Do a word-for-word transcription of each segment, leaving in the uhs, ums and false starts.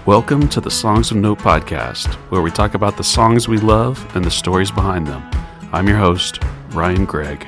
Welcome to the Songs of Note podcast, where we talk about the songs we love and the stories behind them. I'm your host, Ryan Gregg.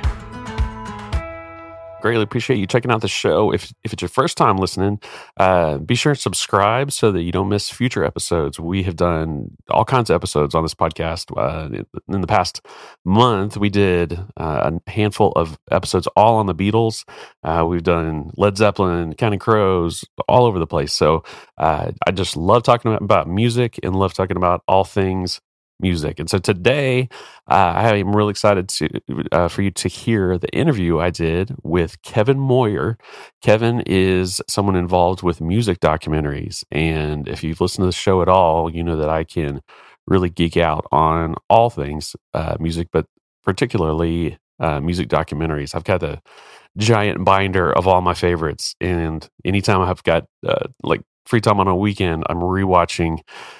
Greatly appreciate you checking out the show. If if it's your first time listening, uh, be sure to subscribe so that you don't miss future episodes. We have done all kinds of episodes on this podcast. Uh, in the past month, we did uh, a handful of episodes all on the Beatles. Uh, we've done Led Zeppelin, Counting Crows, all over the place. So uh, I just love talking about music and love talking about all things music. And so today, uh, I am really excited to uh, for you to hear the interview I did with Kevin Moyer. Kevin is someone involved with music documentaries. And if you've listened to the show at all, you know that I can really geek out on all things uh, music, but particularly uh, music documentaries. I've got the giant binder of all my favorites. And anytime I've got uh, like free time on a weekend, I'm rewatching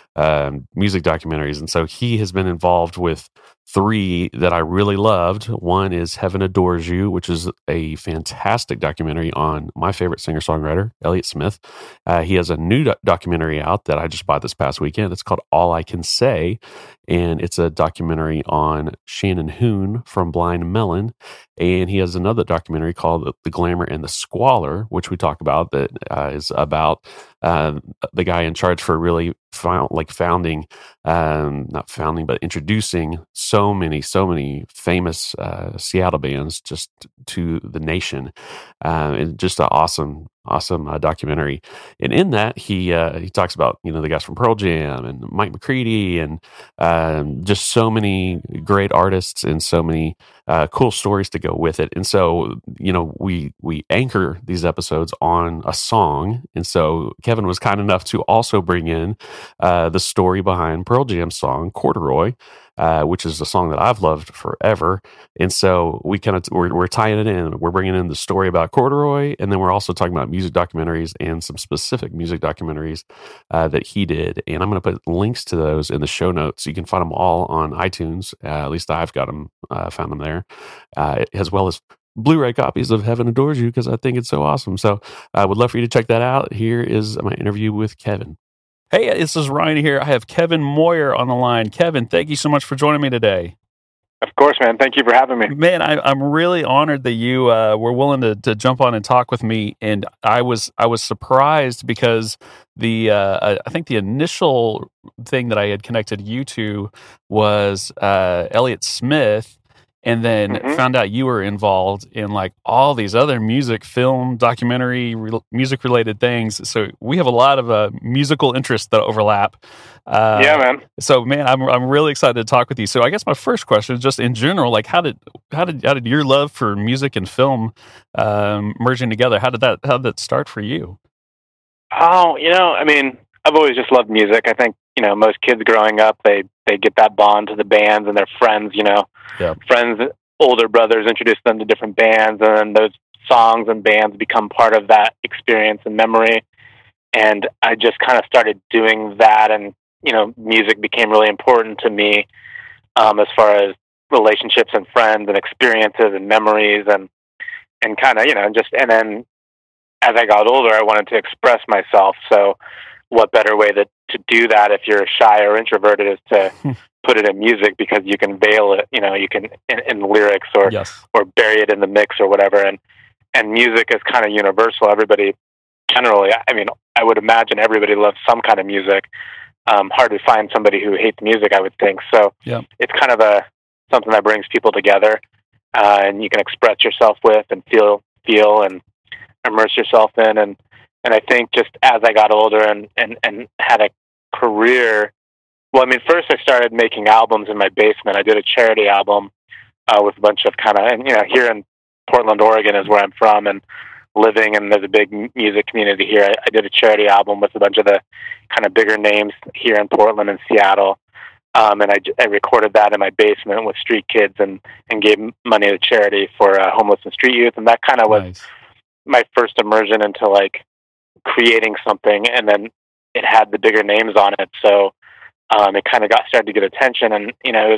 Um, music documentaries. And so he has been involved with three that I really loved. One is Heaven Adores You, which is a fantastic documentary on my favorite singer-songwriter, Elliott Smith. Uh, he has a new do- documentary out that I just bought this past weekend. It's called All I Can Say, and it's a documentary on Shannon Hoon from Blind Melon. And he has another documentary called The Glamour and the Squalor, which we talk about, that uh, is about uh, the guy in charge for really found, like founding, um, not founding, but introducing so many, so many famous uh, Seattle bands just to the nation. Uh, and just an awesome, awesome uh, documentary. And in that, he uh, he talks about, you know, the guys from Pearl Jam and Mike McCready and um, just so many great artists and so many uh, cool stories to go with it. And so, you know, we we anchor these episodes on a song. And so Kevin was kind enough to also bring in uh, the story behind Pearl Jam's song Corduroy, uh, which is a song that I've loved forever. And so we kind of we're, we're tying it in. We're bringing in the story about Corduroy, and then we're also talking about music documentaries and some specific music documentaries uh, that he did. And I'm going to put links to those in the show notes. You can find them all on iTunes. Uh, at least I've got them, uh, found them there, uh, as well as Blu-ray copies of Heaven Adores You, because I think it's so awesome. So I would love for you to check that out. Here is my interview with Kevin. Hey, this is Ryan here. I have Kevin Moyer on the line. Kevin, thank you so much for joining me today. Of course, man. Thank you for having me. Man, I, I'm really honored that you uh, were willing to, to jump on and talk with me. And I was I was surprised because the uh, I think the initial thing that I had connected you to was uh, Elliott Smith. And then mm-hmm. found out you were involved in like all these other music, film, documentary, re- music related things. So we have a lot of uh, musical interests that overlap. Uh, yeah, man. So man, I'm I'm really excited to talk with you. So I guess my first question is just in general, like how did how did how did your love for music and film um, merging together? How did that how did that start for you? Oh, you know, I mean, I've always just loved music. I think, you know, most kids growing up, they, they get that bond to the bands and their friends, you know, yeah. friends, older brothers introduce them to different bands, and then those songs and bands become part of that experience and memory. And I just kind of started doing that, and, you know, music became really important to me um, as far as relationships and friends and experiences and memories and, and kind of, you know, just, and then as I got older, I wanted to express myself. So what better way that to do that if you're shy or introverted is to put it in music, because you can veil it, you know, you can in, in lyrics or yes. or bury it in the mix or whatever. And and music is kind of universal. Everybody generally, I mean, I would imagine everybody loves some kind of music. Um, hard to find somebody who hates music, I would think. So yeah. it's kind of a something that brings people together, uh, and you can express yourself with and feel feel and immerse yourself in. And And I think just as I got older and, and, and had a career, well, I mean, first I started making albums in my basement. I did a charity album uh, with a bunch of kind of, and you know, here in Portland, Oregon is where I'm from and living, and there's a big music community here. I, I did a charity album with a bunch of the kind of bigger names here in Portland and Seattle. Um, and I, I recorded that in my basement with street kids and, and gave money to charity for uh, homeless and street youth. And that kind of was nice. My first immersion into like creating something, and then it had the bigger names on it, so um, it kind of got started to get attention. And you know, it was,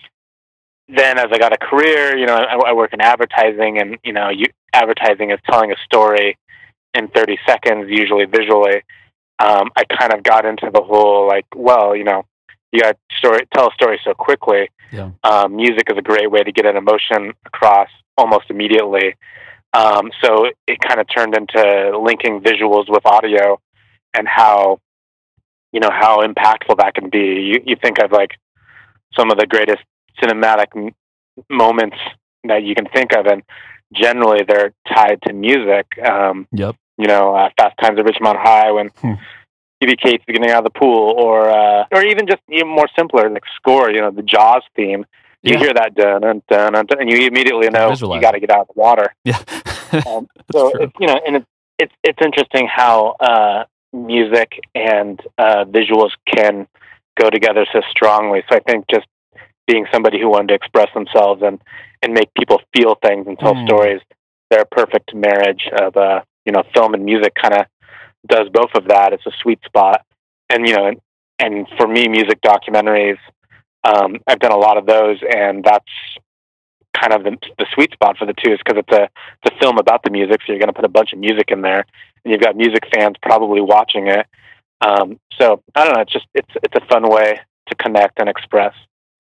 then as I got a career, you know, I, I work in advertising, and you know, you, advertising is telling a story in thirty seconds, usually visually. um, I kind of got into the whole, like, well, you know, you got to story, tell a story so quickly. Yeah. Um, music is a great way to get an emotion across almost immediately. Um, so it kind of turned into linking visuals with audio and how, you know, how impactful that can be. You, you think of like some of the greatest cinematic m- moments that you can think of, and generally they're tied to music. Um, yep. You know, uh, Fast Times at Ridgemont High when hmm. Phoebe Cates is getting out of the pool, or uh, or even just even more simpler, like score. You know, the Jaws theme. You yeah. hear that dun dun dun, dun and you immediately know Visualize. You got to get out of the water. Yeah. um, so it's, you know, and it's it's it's interesting how uh, music and uh, visuals can go together so strongly. So I think just being somebody who wanted to express themselves and and make people feel things and tell mm. stories, they're a perfect marriage of uh, you know, film and music. Kind of does both of that. It's a sweet spot. And, you know, and, and for me, music documentaries, um, I've done a lot of those, and that's kind of the, the sweet spot for the two, is because it's a, it's a film about the music. So you're going to put a bunch of music in there, and you've got music fans probably watching it. Um, so I don't know. It's just, it's, it's a fun way to connect and express.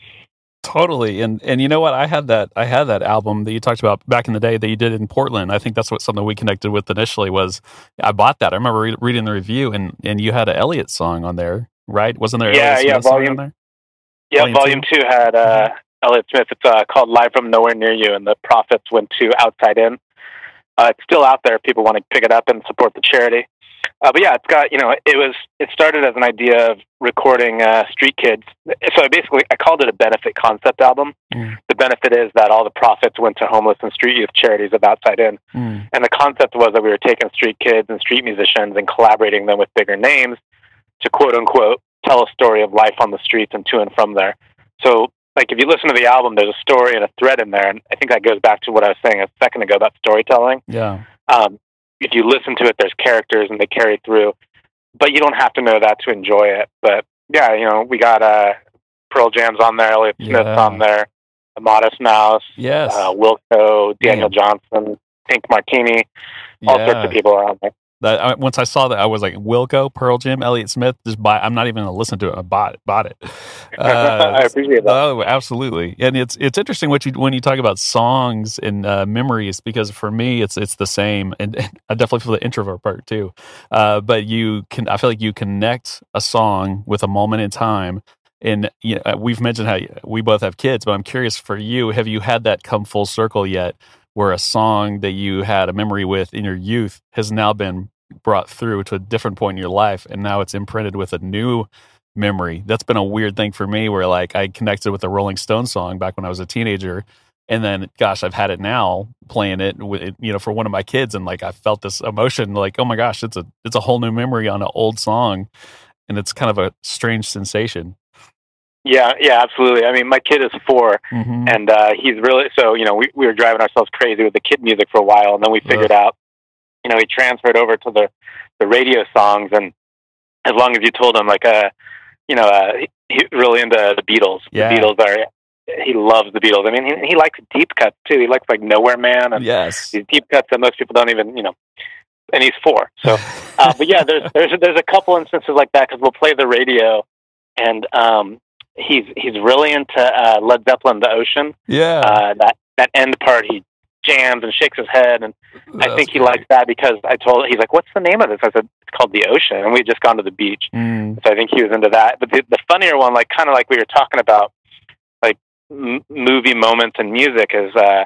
Totally. And and you know what? I had that I had that album that you talked about back in the day that you did in Portland. I think that's what something we connected with initially was I bought that. I remember re- reading the review, and, and you had an Elliott song on there, right? Wasn't there? Yeah, Elliott yeah, Smith song volume. On there? Yeah, volume, volume two? two had uh, Elliott Smith. It's uh, called Live from Nowhere Near You, and the profits went to Outside In. Uh, it's still out there if people want to pick it up and support the charity. Uh, but yeah, it's got, you know, it was, it started as an idea of recording uh, street kids. So I basically, I called it a benefit concept album. Mm. The benefit is that all the profits went to homeless and street youth charities of Outside In. Mm. And the concept was that we were taking street kids and street musicians and collaborating them with bigger names to quote unquote tell a story of life on the streets and to and from there. So like if you listen to the album, there's a story and a thread in there. And I think that goes back to what I was saying a second ago about storytelling. Yeah. Um, if you listen to it, there's characters and they carry through, but you don't have to know that to enjoy it. But yeah, you know, we got uh, Pearl Jam's on there, Elliott Smith's yeah. on there, Modest Mouse, yes, uh, Wilco, Daniel yeah. Johnson, Pink Martini, all yeah. sorts of people are on there. That I, once I saw that, I was like, Wilco, Pearl Jam, Elliott Smith. Just buy. I'm not even going to listen to it. I bought it. Bought it. Uh, I appreciate that. Oh, absolutely. And it's it's interesting what you when you talk about songs and uh, memories, because for me, it's it's the same. And, and I definitely feel the introvert part too. Uh, but you can. I feel like you connect a song with a moment in time. And you know, we've mentioned how we both have kids, but I'm curious for you. Have you had that come full circle yet? Where a song that you had a memory with in your youth has now been brought through to a different point in your life, and now it's imprinted with a new memory. That's been a weird thing for me, where like I connected with a Rolling Stones song back when I was a teenager, and then gosh, I've had it now playing it with, you know, for one of my kids, and like I felt this emotion, like, oh my gosh, it's a it's a whole new memory on an old song, and it's kind of a strange sensation. Yeah, yeah, absolutely. I mean, my kid is four, mm-hmm. and uh, he's really, so, you know, we, we were driving ourselves crazy with the kid music for a while, and then we figured Ugh. out, you know, he transferred over to the, the radio songs, and as long as you told him, like, uh, you know, uh, he, he's really into the Beatles. Yeah. The Beatles are, he loves the Beatles. I mean, he, he likes deep cuts, too. He likes, like, Nowhere Man, and yes. these deep cuts that most people don't even, you know, and he's four. So, uh, but yeah, there's, there's, there's a couple instances like that, because we'll play the radio, and, um, He's he's really into uh, Led Zeppelin, The Ocean. Yeah, uh, that that end part, he jams and shakes his head, and That's I think he great. likes that because I told he's like, "What's the name of this?" I said, "It's called The Ocean," and we had just gone to the beach, mm. so I think he was into that. But the, the funnier one, like kind of like we were talking about, like m- movie moments and music, is uh,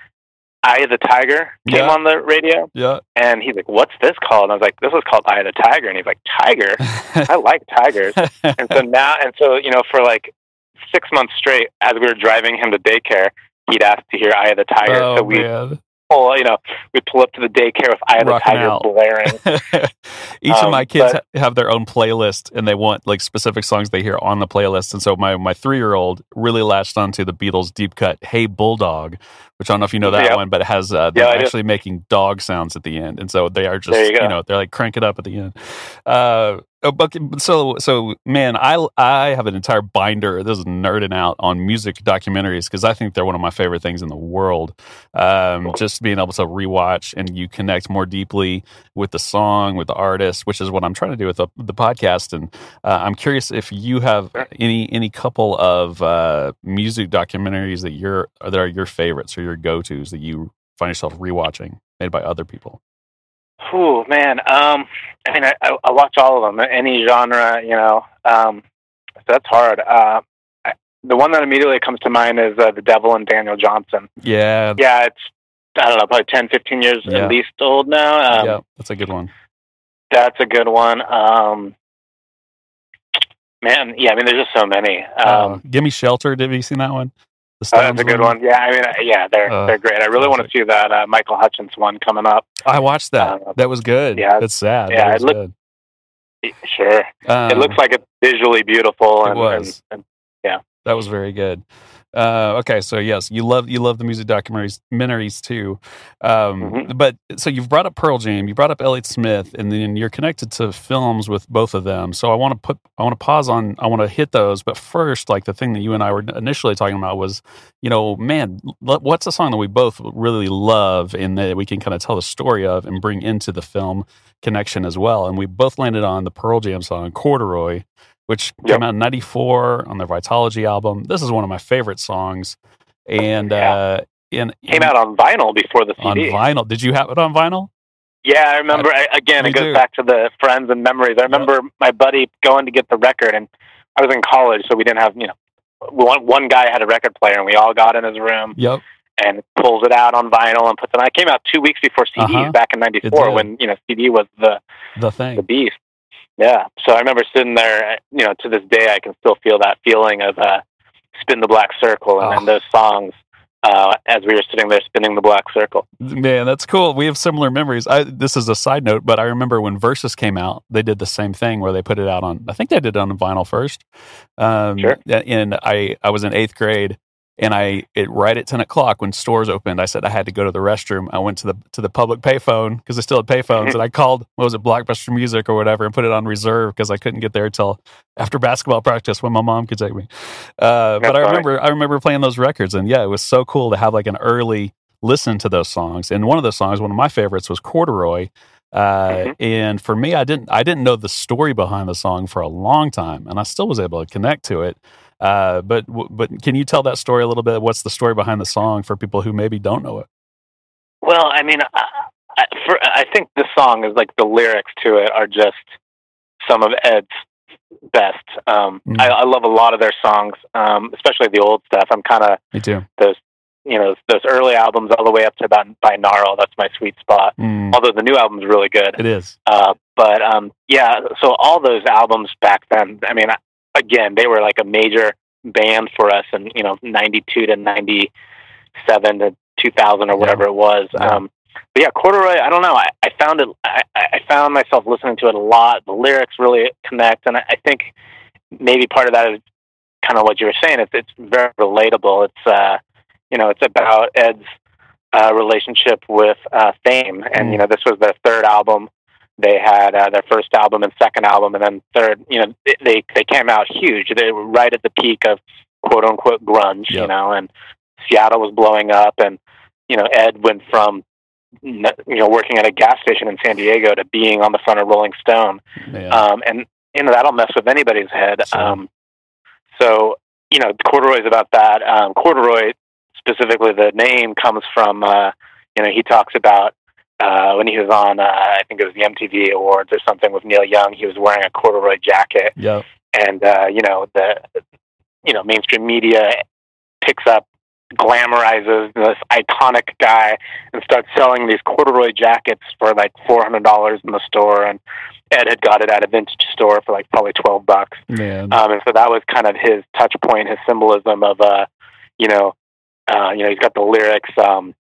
Eye of the Tiger came yeah. on the radio, yeah, and he's like, "What's this called?" And I was like, "This is called Eye of the Tiger," and he's like, "Tiger? I like tigers." And so now, and so you know, for like six months straight, as we were driving him to daycare, he'd ask to hear Eye of the Tiger. Oh, so we, man. pull, you know, we pull up to the daycare with Eye of the Tiger out. blaring. Each um, of my kids but, have their own playlist, and they want like specific songs they hear on the playlist. And so my my three year old really latched onto the Beatles deep cut "Hey Bulldog," which I don't know if you know that yep. one, but it has uh, they're yeah, actually making dog sounds at the end, and so they are just you, you know they're like crank it up at the end. Uh, Uh, but, so, so man, I I have an entire binder. This is nerding out on music documentaries because I think they're one of my favorite things in the world. Um, just being able to rewatch and you connect more deeply with the song, with the artist, which is what I'm trying to do with the, the podcast. And uh, I'm curious if you have any any couple of uh, music documentaries that you're that are your favorites or your go tos that you find yourself rewatching, made by other people. Oh man, um, I mean, I, I, I watch all of them, any genre, you know. Um, so that's hard. Uh, I, the one that immediately comes to mind is uh, The Devil and Daniel Johnson. Yeah, yeah, it's I don't know, probably ten, fifteen years yeah. at least old now. Um, yeah, that's a good one. That's a good one. Um, man, yeah, I mean, there's just so many. Um, uh, Gimme Shelter. Have you seen that one? Oh, that's a good one. Yeah, I mean, yeah, they're uh, they're great. I really want to see that uh, Michael Hutchence one coming up. I watched that. Uh, that was good. Yeah, that's sad. Yeah, it was look, good. Sure. Um, it looks like it's visually beautiful. And, it was. And, and, yeah, that was very good. Uh, okay, so yes, you love you love the music documentaries, documentaries too. Um, mm-hmm. But so you've brought up Pearl Jam, you brought up Elliott Smith, and then you're connected to films with both of them. So I want to put, I want to pause on, I want to hit those. But first, like the thing that you and I were initially talking about was, you know, man, what's a song that we both really love and that we can kind of tell the story of and bring into the film connection as well. And we both landed on the Pearl Jam song "Corduroy," which yep. came out in ninety-four on their Vitalogy album. This is one of my favorite songs. And, yeah. uh, in, came out on vinyl before the C D. On vinyl. Did you have it on vinyl? Yeah, I remember. I, again, it goes do. back to the friends and memories. I remember yep. my buddy going to get the record, and I was in college, so we didn't have, you know, one, one guy had a record player, and we all got in his room. Yep. And pulls it out on vinyl and puts it on. It came out two weeks before C Ds uh-huh. back in ninety-four when, you know, C D was the the thing. The beast. Yeah, so I remember sitting there, you know, to this day I can still feel that feeling of uh, Spin the Black Circle and, oh. and those songs uh, as we were sitting there spinning the black circle. Man, that's cool. We have similar memories. I, this is a side note, but I remember when Versus came out, they did the same thing where they put it out on, I think they did it on vinyl first. Um, sure. And I, I was in eighth grade. And I, it right at ten o'clock when stores opened, I said I had to go to the restroom. I went to the to the public payphone because I still had payphones, and I called, what was it, Blockbuster Music or whatever, and put it on reserve because I couldn't get there until after basketball practice when my mom could take me. Uh, but I remember, I remember playing those records, and yeah, it was so cool to have like an early listen to those songs. And one of those songs, one of my favorites, was Corduroy. Uh, mm-hmm. And for me, I didn't I didn't know the story behind the song for a long time, and I still was able to connect to it. Uh, but but can you tell that story a little bit? What's the story behind the song for people who maybe don't know it? Well, I mean, I, I, for, I think the song is like the lyrics to it are just some of Ed's best. Um, mm. I, I love a lot of their songs, um, especially the old stuff. I'm kind of me too. Those you know those early albums all the way up to about Binaural. That's my sweet spot. Mm. Although the new album's really good. It is. Uh, but um, yeah, so all those albums back then. I mean. I, Again, they were like a major band for us in, you know, ninety-two to ninety-seven to two thousand or whatever yeah. it was. Yeah. Um, but yeah, Corduroy, I don't know. I, I found it, I, I found myself listening to it a lot. The lyrics really connect. And I, I think maybe part of that is kind of what you were saying. It's, it's very relatable. It's, uh, you know, it's about Ed's uh, relationship with uh, fame. And, mm. you know, this was their third album. They had uh, their first album and second album, and then third. You know, they they came out huge. They were right at the peak of quote unquote grunge. Yep. You know, and Seattle was blowing up, and you know, Ed went from you know working at a gas station in San Diego to being on the front of Rolling Stone. Um, and you know that'll mess with anybody's head. Sure. Um, so you know, Corduroy's about that. Um, Corduroy, specifically, the name comes from uh, you know he talks about. Uh, when he was on, uh, I think it was the M T V Awards or something with Neil Young, he was wearing a corduroy jacket. Yep. And, uh, you know, the, you know, mainstream media picks up, glamorizes this iconic guy and starts selling these corduroy jackets for like four hundred dollars in the store. And Ed had got it at a vintage store for like probably twelve bucks. Man. Um, and so that was kind of his touch point, his symbolism of, uh, you know, uh, you know, he's got the lyrics, um,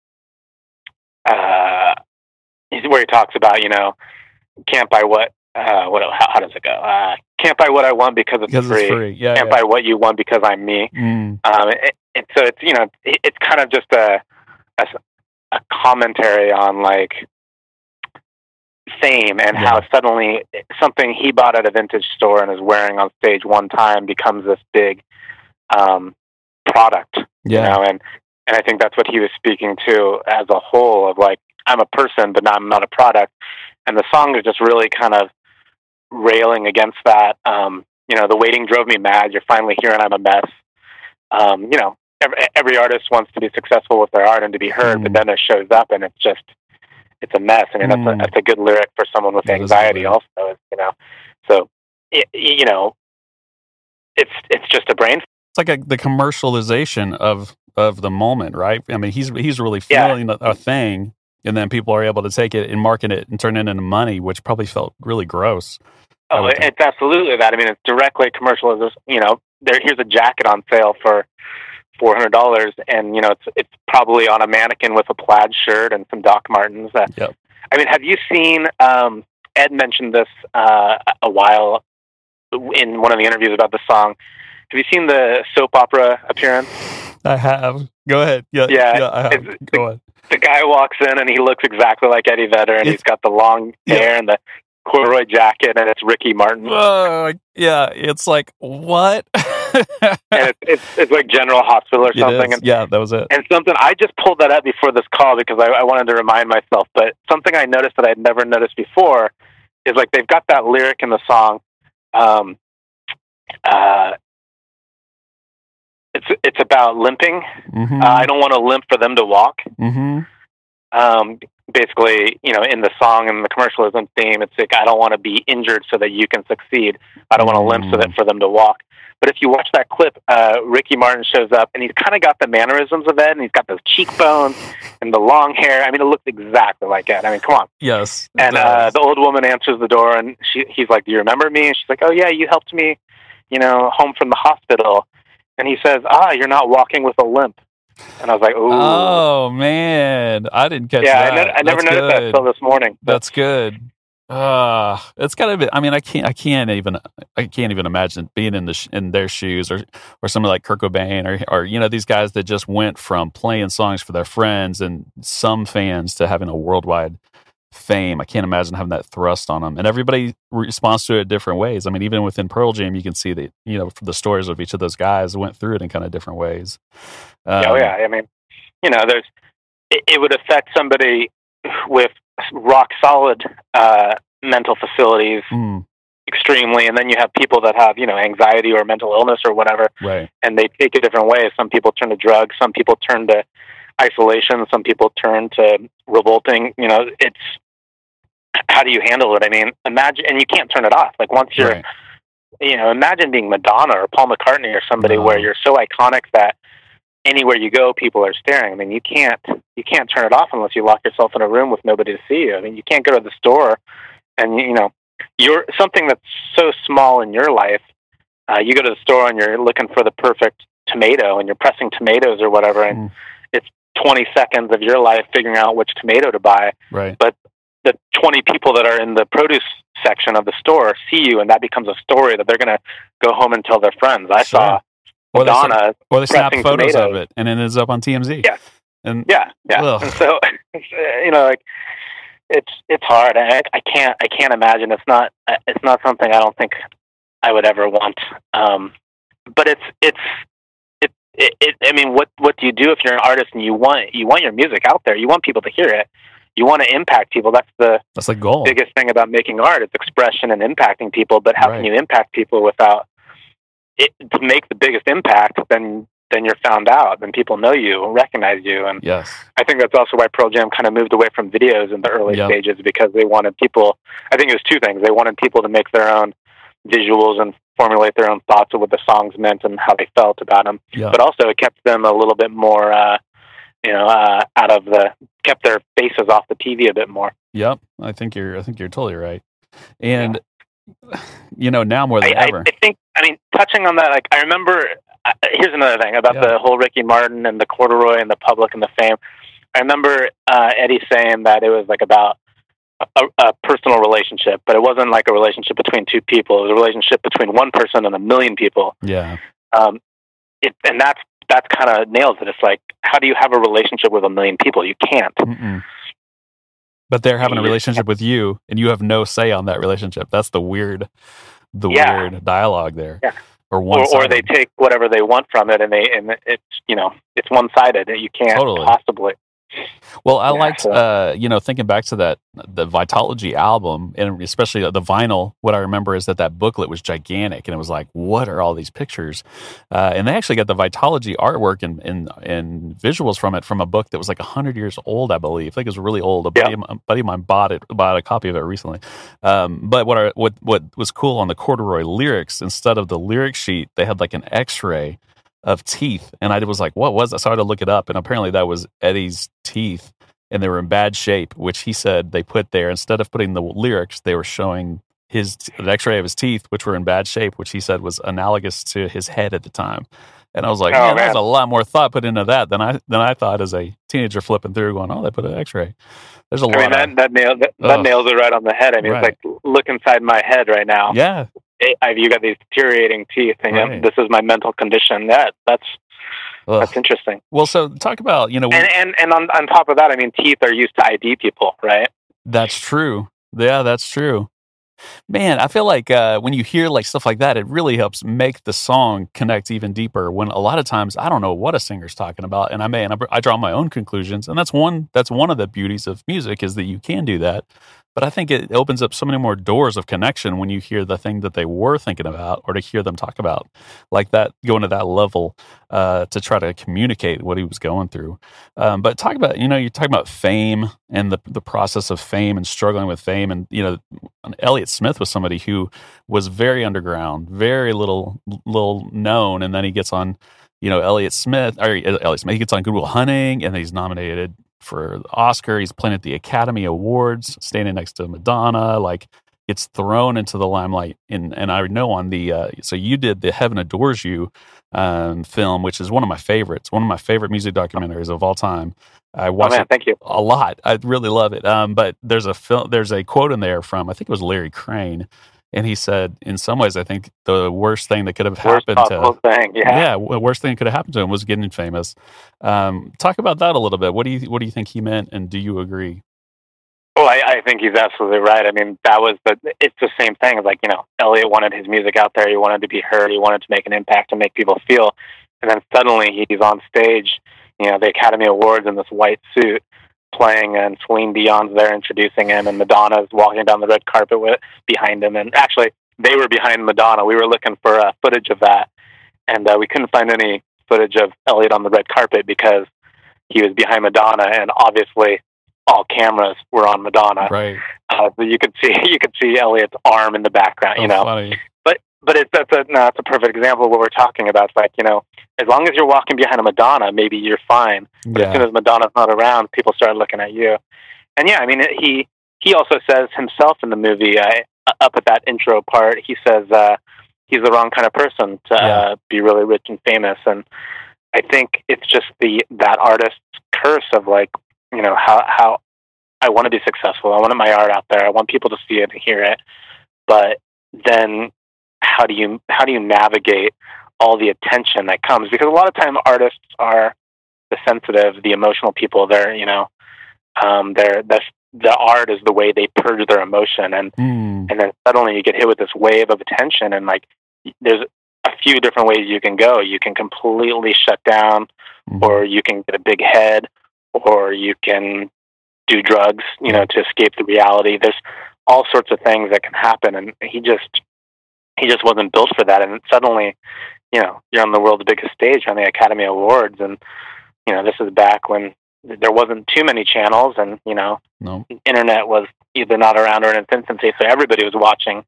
uh, where he talks about, you know, can't buy what, uh, what, how, how does it go? Uh, can't buy what I want because it's because free. It's free. Yeah, can't yeah. buy what you want because I'm me. Mm. Um, it, it, so it's, you know, it, it's kind of just a, a, a commentary on like, fame and Yeah. how suddenly something he bought at a vintage store and is wearing on stage one time becomes this big um, product, Yeah. you know, and, and I think that's what he was speaking to as a whole of like, I'm a person, but I'm not a product. And the song is just really kind of railing against that. Um, you know, the waiting drove me mad. You're finally here and I'm a mess. Um, you know, every, every artist wants to be successful with their art and to be heard, Mm. but then it shows up and it's just, it's a mess. I mean, that's, Mm. a, that's a good lyric for someone with That is a good anxiety lyric. also, you know? So, it, you know, it's, it's just a brain. It's like a, the commercialization of, of the moment, right? I mean, he's, he's really Yeah. feeling a, a thing, and then people are able to take it and market it and turn it into money, which probably felt really gross. I Oh, would think. it's absolutely that. I mean, it's directly commercial. You know, there, here's a jacket on sale for four hundred dollars, and you know, it's it's probably on a mannequin with a plaid shirt and some Doc Martens. Uh, Yep. I mean, have you seen? Um, Ed mentioned this uh, a while in one of the interviews about the song. Have you seen the soap opera appearance? I have. Go ahead. Yeah. Yeah, Yeah. I have. it's- Go ahead. The guy walks in and he looks exactly like Eddie Vedder, and It's- he's got the long Yeah. hair and the corduroy jacket, and it's Ricky Martin. Uh, yeah. It's like, what? And it's, it's it's like General Hospital or It something. is. And, Yeah, that was it. and something I just pulled that up before this call because I, I wanted to remind myself. But something I noticed that I'd never noticed before is like they've got that lyric in the song. Um, uh, it's it's about limping. Mm-hmm. Uh, I don't want to limp for them to walk. Mm-hmm. Um, basically, you know, in the song and the commercialism theme, it's like I don't want to be injured so that you can succeed. I don't want to limp so that for them to walk. But if you watch that clip, uh, Ricky Martin shows up, and he's kind of got the mannerisms of Ed, and he's got those cheekbones and the long hair. I mean, it looks exactly like Ed. I mean, come on. Yes. it And uh, does. the old woman answers the door, and she, he's like, "Do you remember me?" And she's like, "Oh yeah, you helped me, you know, home from the hospital." And he says, "Ah, you're not walking with a limp." And I was like, "Ooh, Oh man, I didn't catch yeah." that. I, ne- I never That's noticed that good. until this morning. That's good. Uh it's gotta be. I mean, I can't. I can't even. I can't even imagine being in the sh- in their shoes, or or somebody like Kurt Cobain, or or you know these guys that just went from playing songs for their friends and some fans to having a worldwide fame. I can't imagine having that thrust on them, and everybody responds to it different ways. I mean, even within Pearl Jam, you can see that you know the stories of each of those guys went through it in kind of different ways. Um, oh yeah, I mean, you know, there's it, it would affect somebody with rock solid uh, mental facilities mm, extremely, and then you have people that have you know anxiety or mental illness or whatever, right. and they take it different ways. Some people turn to drugs, some people turn to isolation, some people turn to revolting. You know, it's how do you handle it? I mean, imagine, and you can't turn it off. Like once you're, Right. you know, imagine being Madonna or Paul McCartney or somebody No. where you're so iconic that anywhere you go, people are staring. I mean, you can't you can't turn it off unless you lock yourself in a room with nobody to see you. I mean, you can't go to the store, and you know, you're something that's so small in your life. Uh, you go to the store and you're looking for the perfect tomato, and you're pressing tomatoes or whatever, and Mm. it's twenty seconds of your life figuring out which tomato to buy. Right. The twenty people that are in the produce section of the store see you, and that becomes a story that they're going to go home and tell their friends. I Sure. saw Or they, snap, Madonna. or they snap pressing photos tomatoes. of it, and it ends up on T M Z. Yeah. And Yeah, yeah. Ugh. And so, you know, like it's it's hard. I, I can't I can't imagine. It's not it's not something I don't think I would ever want. Um, but it's it's it, it, it. I mean, what what do you do if you're an artist and you want you want your music out there? You want people to hear it. You want to impact people. That's the that's the goal. biggest thing about making art. It's expression and impacting people. But how Right. can you impact people without it? To make the biggest impact, then then you're found out. Then people know you, recognize you, and Yes. I think that's also why Pearl Jam kind of moved away from videos in the early Yep. stages, because they wanted people. I think it was two things. They wanted people to make their own visuals and formulate their own thoughts of what the songs meant and how they felt about them. Yeah. But also, it kept them a little bit more, uh, you know, uh, out of the kept their faces off the T V a bit more. Yep. I think you're. I think you're totally right. And you know, now more I, than I, ever. I think. I mean, touching on that, like I remember. Uh, here's another thing about Yeah. the whole Ricky Martin and the corduroy and the public and the fame. I remember uh, Eddie saying that it was like about a, a personal relationship, but it wasn't like a relationship between two people. It was a relationship between one person and a million people. yeah. Um, it, and that's that's kind of nails it. It's like, how do you have a relationship with a million people? You can't. Mm-mm. But they're having a You just relationship with you, and you have no say on that relationship. That's the weird, the Yeah. weird dialogue there. Yeah. Or or, one or they take whatever they want from it, and they and it's you know it's one sided. You can't Totally. possibly. Well, I Yeah, liked, so- uh, you know, thinking back to that, the Vitology album, and especially the vinyl, what I remember is that that booklet was gigantic, and it was like, what are all these pictures? Uh, and they actually got the Vitology artwork and, and, and visuals from it from a book that was like one hundred years old, I believe. I think it was really old. A buddy, Yeah. of, a buddy of mine bought it, bought a copy of it recently. Um, but what, I, what, what was cool on the corduroy lyrics, instead of the lyric sheet, they had like an x-ray of teeth, and I was like, what was that? So I had to look it up, and apparently that was Eddie's teeth, and they were in bad shape, which he said they put there. Instead of putting the lyrics, they were showing his an x-ray of his teeth, which were in bad shape, which he said was analogous to his head at the time. And I was like, Oh, man, man. there's a lot more thought put into that than I than I thought as a teenager flipping through, going, oh, they put an x-ray. There's a I lot mean that of, that nails that, that Ugh. nails it right on the head. I mean, Right. it's like look inside my head right now. yeah, I, you got these deteriorating teeth, and Right. yeah, this is my mental condition. That that's Ugh. that's interesting. Well, so talk about, you know, we- And and and on on top of that, I mean, teeth are used to I D people, right? that's true. Yeah, that's true. Man, I feel like uh, when you hear like stuff like that, it really helps make the song connect even deeper. When a lot of times I don't know what a singer's talking about, and I may and I, I draw my own conclusions, and that's one that's one of the beauties of music is that you can do that. But I think it opens up so many more doors of connection when you hear the thing that they were thinking about, or to hear them talk about, like that, going to that level uh, to try to communicate what he was going through. Um, but talk about, you know, you're talking about fame and the the process of fame and struggling with fame, and you know, Elliott Smith was somebody who was very underground, very little little known, and then he gets on, you know, Elliott Smith or Elliott Smith. He gets on Good Will Hunting, and he's nominated for the Oscar. He's playing at the Academy Awards, standing next to Madonna, like gets thrown into the limelight. And and I know on the uh, so you did the Heaven Adores You um, film, which is one of my favorites, one of my favorite music documentaries of all time. I Oh watched man, it thank you. a lot. I really love it. Um, but there's a film, there's a quote in there from I think it was Larry Crane, and he said, in some ways, I think the worst thing that could have Worst happened to possible thing. Yeah. yeah, w- worst thing that could have happened to him was getting famous. Um, talk about that a little bit. What do you what do you think he meant, and do you agree? Well, I, I think he's absolutely right. I mean, that was the. It's the same thing. Like, you know, Elliot wanted his music out there. He wanted to be heard. He wanted to make an impact and make people feel. And then suddenly he's on stage, you know, the Academy Awards in this white suit, playing, and Celine Dion's there introducing him, and Madonna's walking down the red carpet with behind him. And actually, they were behind Madonna. We were looking for uh, footage of that, and uh, we couldn't find any footage of Elliot on the red carpet because he was behind Madonna, and obviously all cameras were on Madonna. Right. Uh, so you could see you could see Elliot's arm in the background, you Oh, know. funny. But but it's that's a no, it's a perfect example of what we're talking about. It's like, you know, as long as you're walking behind a Madonna, maybe you're fine. But as soon Yeah. as Madonna's not around, people start looking at you. And yeah, I mean, it- he he also says himself in the movie, uh, up at that intro part, he says uh, he's the wrong kind of person to Yeah. uh, be really rich and famous. And I think it's just the that artist's curse of, like, you know, how how I want to be successful. I want my art out there. I want people to see it and hear it. But then how do you how do you navigate all the attention that comes? Because a lot of time artists are the sensitive, the emotional people. They're, you know, um, they're the the art is the way they purge their emotion, and Mm. and then suddenly you get hit with this wave of attention, and like there's a few different ways you can go. You can completely shut down, Mhm. or you can get a big head, or you can do drugs, you know, to escape the reality. There's all sorts of things that can happen, and he just he just wasn't built for that. And suddenly, you know, you're on the world's biggest stage on the Academy Awards, and you know, this is back when there wasn't too many channels, and you know, No. internet was either not around or in its infancy, so everybody was watching.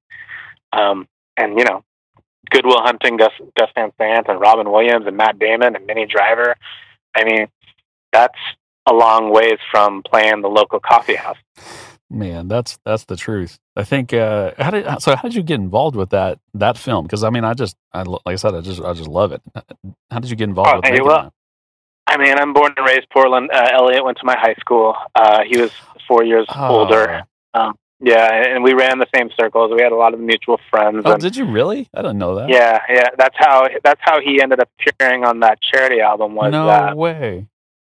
Um, and you know, Good Will Hunting, Gus, Gus Van Sant, and Robin Williams, and Matt Damon, and Minnie Driver. I mean, that's a long ways from playing the local coffee house. Man, that's that's the truth. I think. Uh, how did so? How did you get involved with that that film? Because I mean, I just, I, like I said, I just, I just love it. How did you get involved Oh, with hey, making well, that? I mean, I'm born and raised Portland. Uh, Elliot went to my high school. Uh, he was four years Oh. older. Um, yeah, and we ran the same circles. We had a lot of mutual friends. Oh, and, did you really? I didn't know that. yeah, yeah. That's how that's how he ended up appearing on that charity album. Was No uh, way.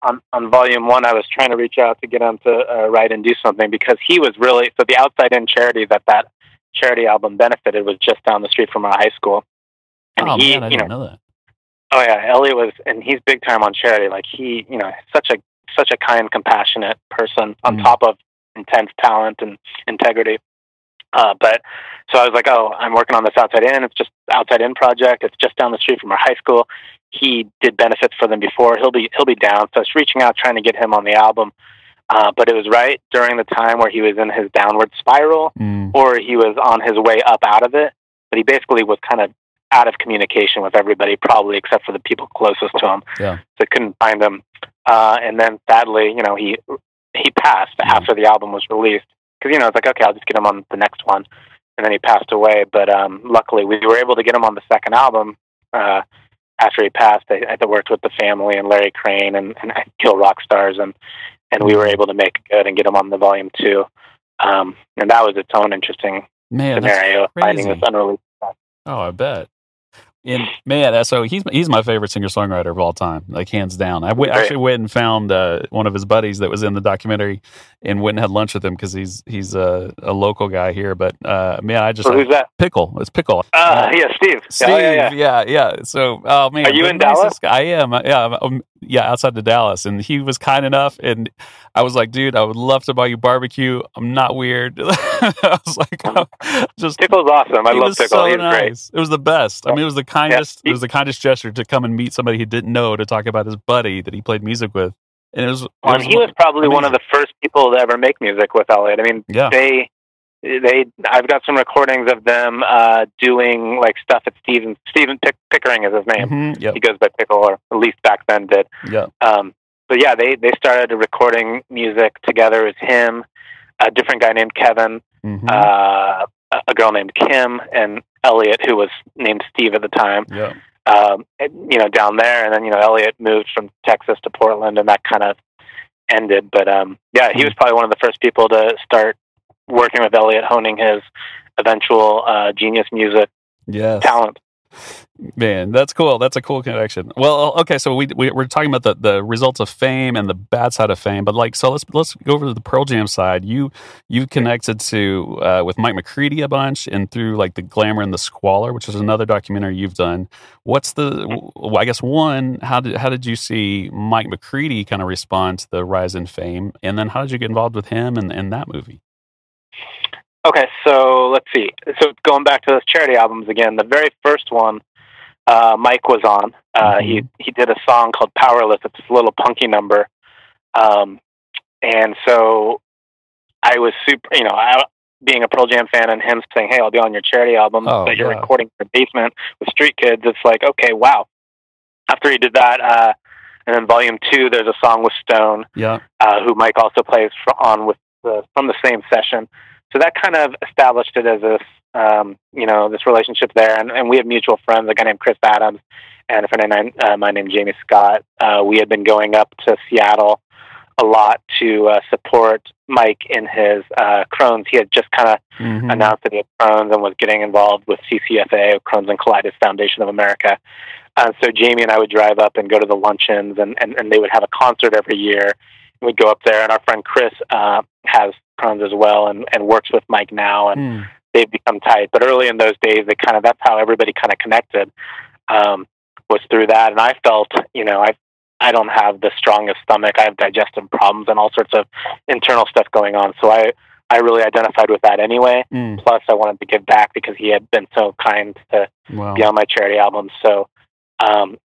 on, on volume one, I was trying to reach out to get him to uh, write and do something because he was really, so the Outside In charity that that charity album benefited was just down the street from our high school. And oh, he, man, I didn't know, know that. Oh, yeah. Elliot was, and he's big time on charity. Like, he, you know, such a, such a kind, compassionate person on mm. top of intense talent and integrity. Uh, but so I was like, oh, I'm working on this Outside In. It's just Outside In project. It's just down the street from our high school. He did benefits for them before. He'll be he'll be down. So I was reaching out, trying to get him on the album. Uh, but it was right during the time where he was in his downward spiral, mm. or he was on his way up out of it. But he basically was kind of out of communication with everybody, probably except for the people closest to him. Yeah. So I couldn't find him. Uh, and then sadly, you know, he he passed mm. after the album was released. Because, you know, it's like, okay, I'll just get him on the next one. And then he passed away. But um, luckily, we were able to get him on the second album. Uh, after he passed, I, I worked with the family and Larry Crane and, and Kill Rock Stars. And, and we were able to make it good and get him on the volume two. Um, and that was its own interesting Man, scenario, finding this unreleased stuff. Oh, I bet. And man, so he's he's my favorite singer songwriter of all time, like hands down. I w- actually went and found uh, one of his buddies that was in the documentary, and went and had lunch with him because he's he's a, a local guy here. But uh, man, I just so who's that? Pickle. It's Pickle. Uh, uh, yeah, Steve. Steve. Oh, yeah, yeah. yeah, yeah. So, oh man, are you in Dallas? Guy. I am. Yeah, I'm, um, yeah, outside of Dallas, and he was kind enough, and I was like, dude, I would love to buy you barbecue. I'm not weird. I was like, oh, just Pickle's awesome. I love Pickle. So He's nice. great. It was the best. I mean, it was the kindest. Yeah. It was the kindest gesture to come and meet somebody he didn't know to talk about his buddy that he played music with. And it was. It well, was he was probably amazing. one of the first people to ever make music with Elliot. I mean, yeah. they. They, I've got some recordings of them uh, doing like stuff at Steven. Steven Pick, Pickering is his name. Mm-hmm, yep. He goes by Pickle, or at least back then did. Yeah. Um, but yeah, they they started recording music together as him, a different guy named Kevin, mm-hmm. uh, a girl named Kim, and Elliot, who was named Steve at the time. Yeah. Um, and, you know, down there, and then you know, Elliot moved from Texas to Portland, and that kind of ended. But um, yeah, he was probably one of the first people to start working with Elliot, honing his eventual uh, genius music yes. talent. Man, that's cool. That's a cool connection. Well, okay, so we, we we're talking about the, the results of fame and the bad side of fame, but like, so let's let's go over to the Pearl Jam side. You you connected to uh, with Mike McCready a bunch, and through like the Glamour and the Squalor, which is another documentary you've done. What's the? Well, I guess one, how did how did you see Mike McCready kind of respond to the rise in fame, and then how did you get involved with him and, and that movie? Okay, so let's see. So going back to those charity albums again, the very first one, uh, Mike was on. Uh, mm-hmm. He he did a song called "Powerless." It's a little punky number, um, and so I was super. You know, I, being a Pearl Jam fan and him saying, "Hey, I'll be on your charity album oh, that you're yeah. recording in your basement with Street Kids." It's like, okay, wow. After he did that, uh, and then Volume Two, there's a song with Stone, yeah, uh, who Mike also plays for, on with the, from the same session. So that kind of established it as this, um, you know, this relationship there. And, and we have mutual friends, a guy named Chris Adams and a friend of mine, uh, mine named Jamie Scott. Uh, we had been going up to Seattle a lot to uh, support Mike in his uh, Crohn's. He had just kind of mm-hmm. announced that he had Crohn's and was getting involved with C C F A, Crohn's and Colitis Foundation of America. Uh, so Jamie and I would drive up and go to the luncheons, and, and, and they would have a concert every year. And we'd go up there, and our friend Chris uh, has Crohn's as well, and, and works with Mike now, and mm. they've become tight. But early in those days, they kind of that's how everybody kind of connected, um, was through that. And I felt, you know, I I don't have the strongest stomach. I have digestive problems and all sorts of internal stuff going on. So I I really identified with that anyway. Mm. Plus, I wanted to give back because he had been so kind to wow. be on my charity album. So um,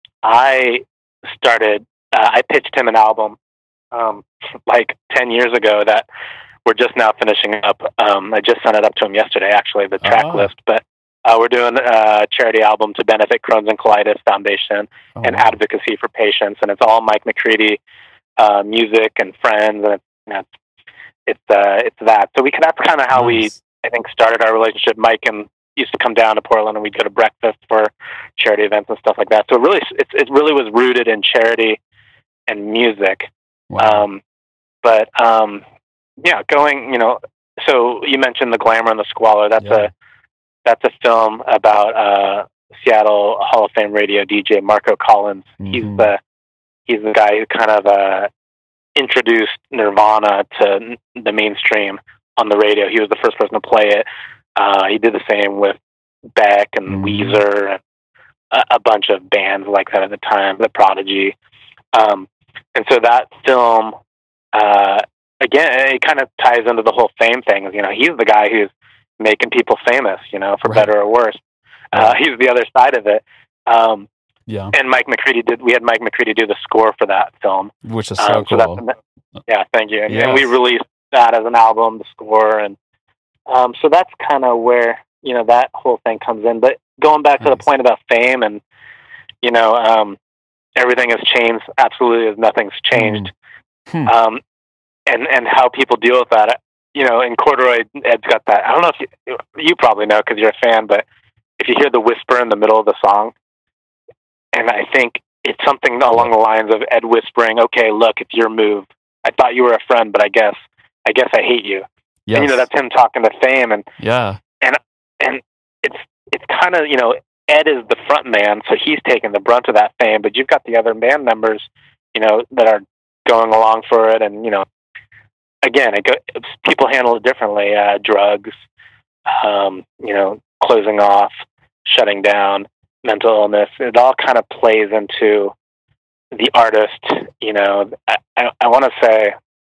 I started. Uh, I pitched him an album um, like ten years ago that we're just now finishing up. Um, I just sent it up to him yesterday, actually, the track oh. list. But uh, we're doing a charity album to benefit Crohn's and Colitis Foundation oh, and wow. advocacy for patients, and it's all Mike McCready uh, music and friends, and it's you know, it's uh, it's that. So we can. That's kind of how nice. we, I think, started our relationship. Mike and used to come down to Portland, and we'd go to breakfast for charity events and stuff like that. So it really, it, it really was rooted in charity and music. Wow. Um, but um, yeah, going, you know, so you mentioned The Glamour and the Squalor. That's yeah. a that's a film about uh, Seattle Hall of Fame radio D J Marco Collins. Mm-hmm. He's the he's the guy who kind of uh, introduced Nirvana to the mainstream on the radio. He was the first person to play it. Uh, he did the same with Beck and mm-hmm. Weezer and a, a bunch of bands like that at the time, The Prodigy. Um, and so that film, uh, again, it kind of ties into the whole fame thing. You know, he's the guy who's making people famous, you know, for right. better or worse. Uh, he's the other side of it. Um, yeah. And Mike McCready did, we had Mike McCready do the score for that film. Which is so um, cool. So that's, yeah, thank you. Yes. And we released that as an album, the score. And um, so that's kind of where, you know, that whole thing comes in. But going back nice. to the point about fame and, you know, um, everything has changed. Absolutely, nothing's changed. Mm. Hmm. Um, and, and how people deal with that. You know, in Corduroy, Ed's got that. I don't know if you, you probably know because you're a fan, but if you hear the whisper in the middle of the song, and I think it's something along the lines of Ed whispering, "Okay, look, it's your move. I thought you were a friend, but I guess, I guess I hate you." Yes. And you know, that's him talking to Fame, and yeah, and and it's it's kind of, you know, Ed is the front man, so he's taking the brunt of that fame, but you've got the other band members, you know, that are going along for it, and you know. Again, it go, people handle it differently. Uh, drugs, um, you know, closing off, shutting down, mental illness. It all kind of plays into the artist. You know, I, I, I want to say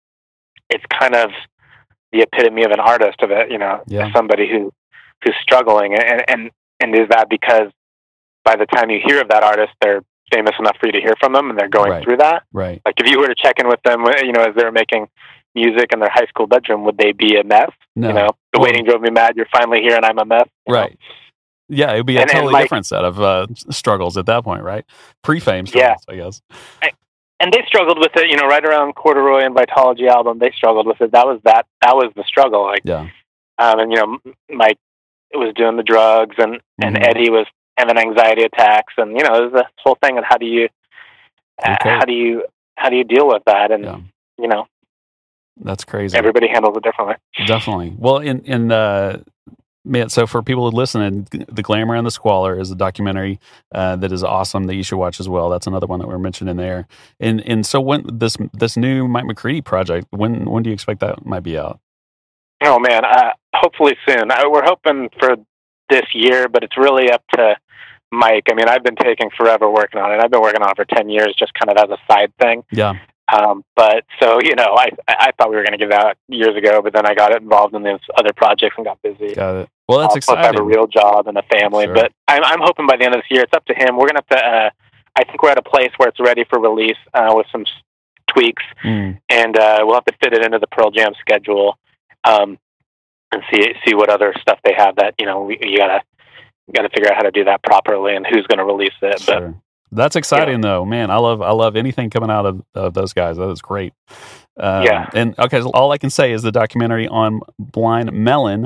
it's kind of the epitome of an artist, of it. You know, yeah. somebody who who's struggling, and and and is that because by the time you hear of that artist, they're famous enough for you to hear from them, and they're going right. through that. Right. Like if you were to check in with them, you know, as they're making music in their high school bedroom, would they be a mess? No. You know, the well, waiting drove me mad. You're finally here, and I'm a mess. Right. Know? Yeah, it would be a and, totally and like, different set of uh, struggles at that point, right? Pre-fame struggles, yeah. I guess. I, and they struggled with it, you know, right around Corduroy and Vitology album. They struggled with it. That was that. That was the struggle. Like, yeah. Um, and you know, Mike was doing the drugs, and mm-hmm. and Eddie was having anxiety attacks, and you know, it was the whole thing. And how do you, okay. uh, how do you, how do you deal with that? And yeah. you know. That's crazy. Everybody handles it differently. Definitely. Well, in in uh, man, so for people who listen, The Glamour and the Squalor is a documentary uh, that is awesome that you should watch as well. That's another one that we're mentioning there. And and so when this this new Mike McCready project, when when do you expect that might be out? Oh man, uh, hopefully soon. I, we're hoping for this year, but it's really up to Mike. I mean, I've been taking forever working on it. I've been working on it for ten years, just kind of as a side thing. Yeah. Um, but so, you know, I, I thought we were going to give that out years ago, but then I got involved in these other projects and got busy. Got it. Well, that's uh, exciting. Plus I have a real job and a family, sure. but I'm, I'm hoping by the end of this year, it's up to him. We're going to have to, uh, I think we're at a place where it's ready for release, uh, with some tweaks mm. and, uh, we'll have to fit it into the Pearl Jam schedule, um, and see, see what other stuff they have that, you know, we, you gotta, you gotta figure out how to do that properly and who's going to release it. Sure. But that's exciting, yeah. though, man. I love I love anything coming out of, of those guys. That is great. Um, yeah. And okay, so all I can say is the documentary on Blind Melon,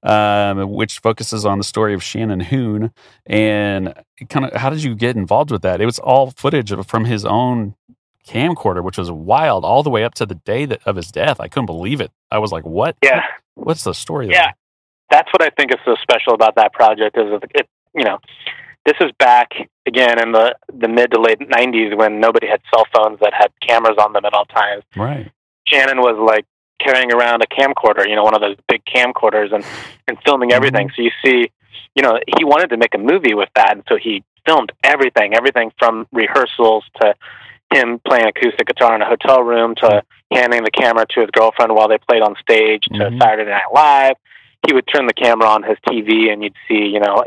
um, which focuses on the story of Shannon Hoon, and kind of how did you get involved with that? It was all footage of, from his own camcorder, which was wild, all the way up to the day that, of his death. I couldn't believe it. I was like, "What? Yeah. What's the story?" Yeah, there? That's what I think is so special about that project. Is it, it you know. This is back, again, in the, the mid to late nineties when nobody had cell phones that had cameras on them at all times. Right. Shannon was, like, carrying around a camcorder, you know, one of those big camcorders, and, and filming everything. Mm-hmm. So you see, you know, he wanted to make a movie with that, and so he filmed everything, everything from rehearsals to him playing acoustic guitar in a hotel room to handing the camera to his girlfriend while they played on stage to mm-hmm. Saturday Night Live. He would turn the camera on his T V, and you'd see, you know,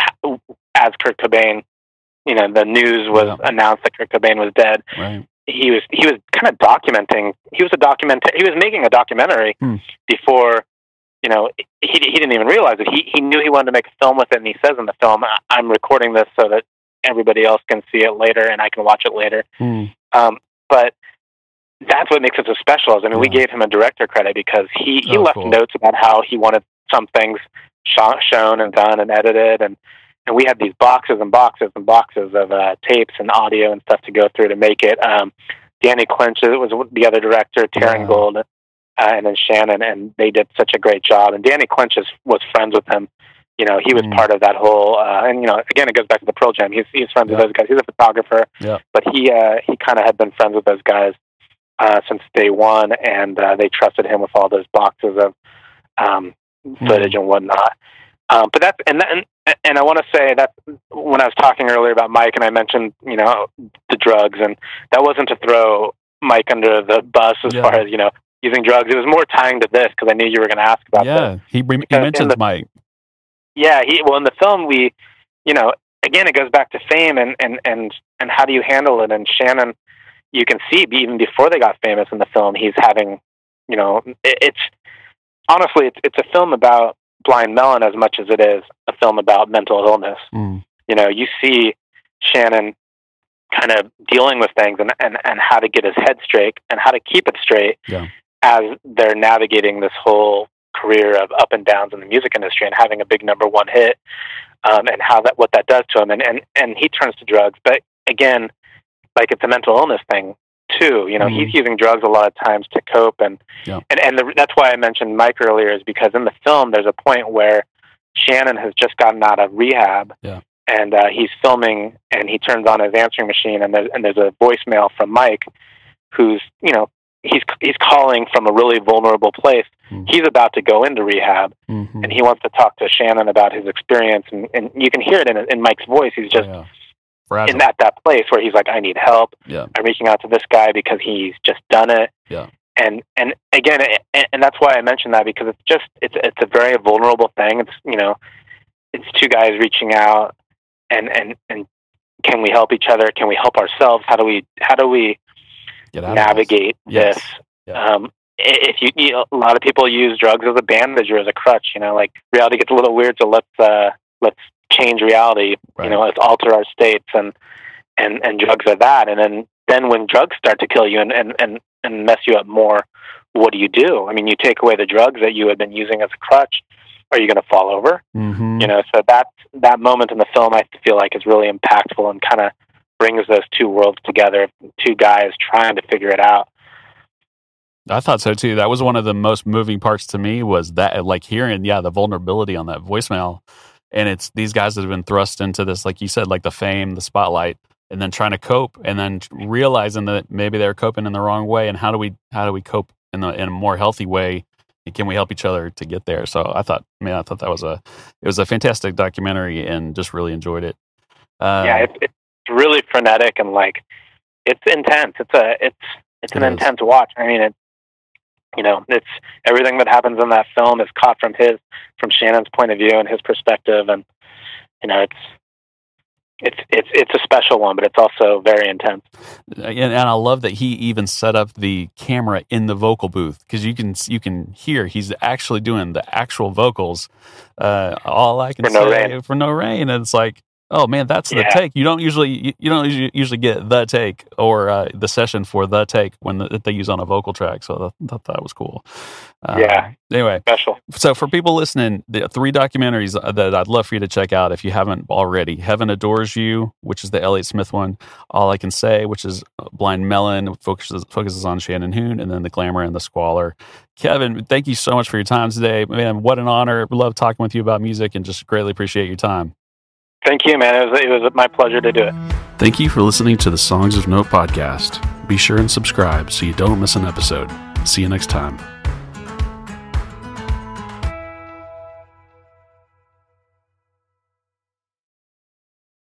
as Kurt Cobain, you know, the news was yeah. announced that Kurt Cobain was dead. Right. He was he was kind of documenting. He was a document. He was making a documentary hmm. before, you know, he he didn't even realize it. He he knew he wanted to make a film with it, and he says in the film, "I'm recording this so that everybody else can see it later, and I can watch it later." Hmm. Um, but that's what makes it so special. Is I mean, yeah. we gave him a director credit because he he oh, left cool. notes about how he wanted some things sh- shown and done and edited, and and we had these boxes and boxes and boxes of uh, tapes and audio and stuff to go through to make it. Um, Danny Clinch was the other director, Taryn wow. Gold, uh, and then Shannon, and they did such a great job. And Danny Clinch is, was friends with him, you know, he was Mm. part of that whole, uh, and you know, again, it goes back to the Pearl Jam. He's he's friends Yeah. with those guys. He's a photographer, Yeah. but he uh, he kind of had been friends with those guys uh, since day one, and uh, they trusted him with all those boxes of um, footage and whatnot. Um, but that's and and and I want to say that when I was talking earlier about Mike, and I mentioned, you know, the drugs, and that wasn't to throw Mike under the bus as Yeah. far as, you know, using drugs. It was more tying to this because I knew you were going to ask about Yeah. this. He, he Because in mentions the- Mike. Yeah, he well in the film we, you know, again it goes back to fame and and and and how do you handle it? And Shannon, you can see even before they got famous in the film, he's having, you know, it, it's honestly it's it's a film about Blind Melon as much as it is a film about mental illness. Mm. You know, you see Shannon kind of dealing with things and and and how to get his head straight and how to keep it straight Yeah. as they're navigating this whole career of up and downs in the music industry and having a big number one hit, um, and how that what that does to him, and, and and he turns to drugs. But again, like it's a mental illness thing too. You know, Mm. he's using drugs a lot of times to cope, and Yeah. and and the, that's why I mentioned Mike earlier, is because in the film there's a point where Shannon has just gotten out of rehab, Yeah. and uh, he's filming, and he turns on his answering machine, and there's and there's a voicemail from Mike, who's, you know, he's he's calling from a really vulnerable place. Mm. He's about to go into rehab, Mhm. and he wants to talk to Shannon about his experience, and, and you can hear it in in Mike's voice. He's just Oh, yeah. Fragile. in that that place where he's like, I need help. Yeah. I'm reaching out to this guy because he's just done it. Yeah. And and again, and, and that's why I mentioned that, because it's just it's it's a very vulnerable thing. It's, you know, it's two guys reaching out, and and and can we help each other? Can we help ourselves? How do we how do we Get out navigate of this. this? Yes. Yeah. Um, i- if you, you know, a lot of people use drugs as a bandage or as a crutch. You know, like reality gets a little weird, so let's uh, let's change reality. Right. You know, let's alter our states, and and and drugs are that. And then then when drugs start to kill you and and and, and mess you up more, what do you do? I mean, you take away the drugs that you had been using as a crutch. Are you going to fall over? Mhm. You know, so that that moment in the film, I feel like, is really impactful and kind of brings those two worlds together. Two guys trying to figure it out. I thought so too. That was one of the most moving parts to me, was that, like, hearing, yeah, the vulnerability on that voicemail. And it's these guys that have been thrust into this, like you said, like the fame, the spotlight, and then trying to cope, and then realizing that maybe they're coping in the wrong way. And how do we, how do we cope in, the, in a more healthy way? And can we help each other to get there? So I thought, man, I thought that was a, it was a fantastic documentary, and just really enjoyed it. Uh, Yeah, it's it's really frenetic, and like it's intense. It's a it's it's an It is. intense watch. I mean, it you know, it's everything that happens in that film is caught from his from Shannon's point of view and his perspective, and you know, it's it's it's it's a special one, but it's also very intense. and, and I love that he even set up the camera in the vocal booth, because you can you can hear he's actually doing the actual vocals. Uh, all I can For No say Rain. for No Rain, and it's like, oh man, that's the Yeah. take. You don't usually you, you don't usually, usually get the take or uh, the session for the take when the, that they use on a vocal track. So I thought that was cool. Uh, Yeah. Anyway, Special. so for people listening, the three documentaries that I'd love for you to check out if you haven't already: Heaven Adores You, which is the Elliott Smith one; All I Can Say, which is Blind Melon, focuses focuses on Shannon Hoon; and then The Glamour and the Squalor. Kevin, thank you so much for your time today. Man, what an honor. We love talking with you about music, and just greatly appreciate your time. Thank you, man. It was it was my pleasure to do it. Thank you for listening to the Songs of Note podcast. Be sure and subscribe so you don't miss an episode. See you next time.